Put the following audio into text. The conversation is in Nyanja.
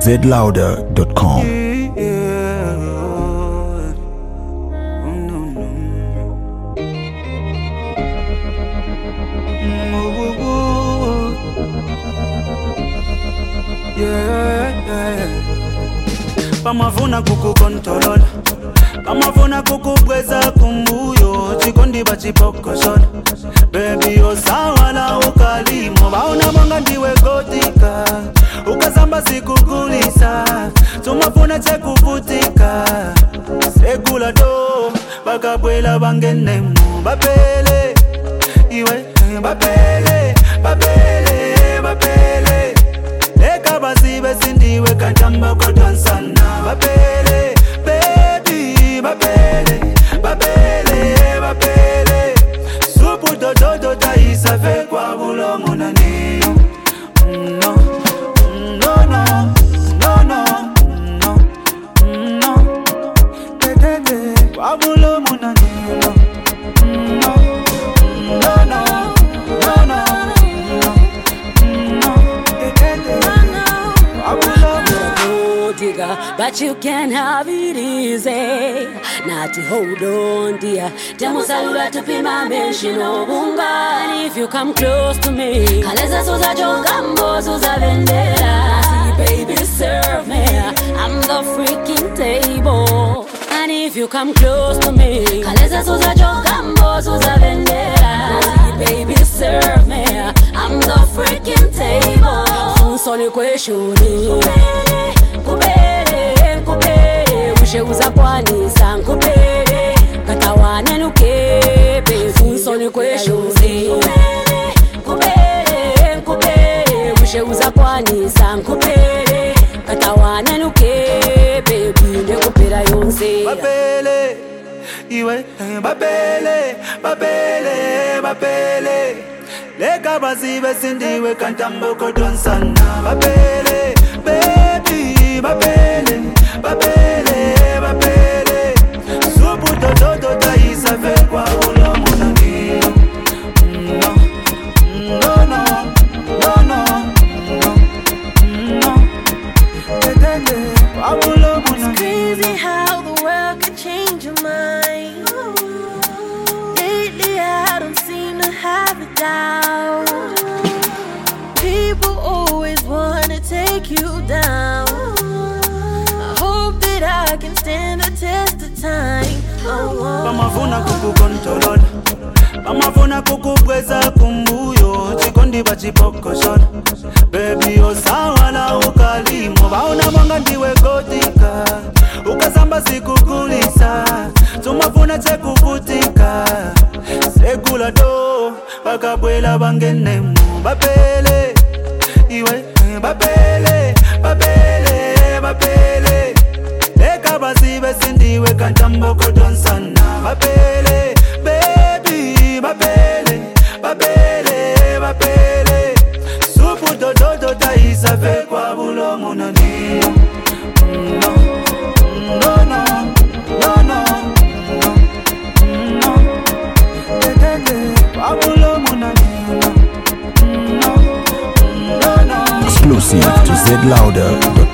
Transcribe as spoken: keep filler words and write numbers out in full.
z louder dot com. Pamafuna kuku control, pamafuna kuku bweza kumbuyo, chikondi bachipoko shot. Baby osawa na ukalimo, baona mwanga ndiwe gotika, ukazamba sikugulisa, tumafuna chekuvutika. Segula do, bakabwela bangenemu, bapele, iwe, bapele, bapele, bapele. Leka basi besindiwe kantamba kodansana. Bapele, baby, bapele, bapele, bapele. Supu do do do da isa fe kwa bulo munani. No, no, no, no, no, no, no. De de de kwa bulo munani. No, no, no, no, no. But you can have it easy. Not to hold on, dear. Temo saluda to be my mention of bunga. And if you come close to me, Kaleza Suza Jogambo Suza Vendera. See, baby, serve me. I'm the freaking table. And if you come close to me, Kaleza Suza Jogambo Suza Vendera. See, baby, serve me. I'm the freaking table. Sony question. Kupere, kupere, ushe uza kwani san kupere, katawane nukebe, funsoni kwesho zi. Kupere, kupere, kupere, ushe uza kwani san kupere, katawane nukebe, binde kupera yonse. Bapele, iwe, bapele, bapele, bapele. Leka basi besindiwe kantambo kodonsana. Bapele, baby, bapele, bapele, bapele. Supu do do do da isa fe kwa ulo munani. No, no, no, no, no, no, no. De de de kwa ulo munani. It's crazy how the world can change your mind. Lately I don't seem to have it down. People always wanna take you down. I hope that I can stand the test of time. Oh, Pamafuna kuku control, pamafuna kuku bweza kumbuyo, chikondi bachipoko shot. Baby osawa na ukalimo, baona mwanga ndiwe gotika, ukazamba sikugulisa, tumafuna chekuvutika. Segula do, bakabwela bangenemu, bapele, iwe, bapele, bapele, bapele. Leka basi besindiwe kantambo kodonsana. Bapele, baby, bapele, bapele, bapele. Supu do do do da isa fe kwa bulo munani. No, no, no, no, no, no, no. De de de kwa bulo munani. No, no, no. Exclusive to z louder dot com.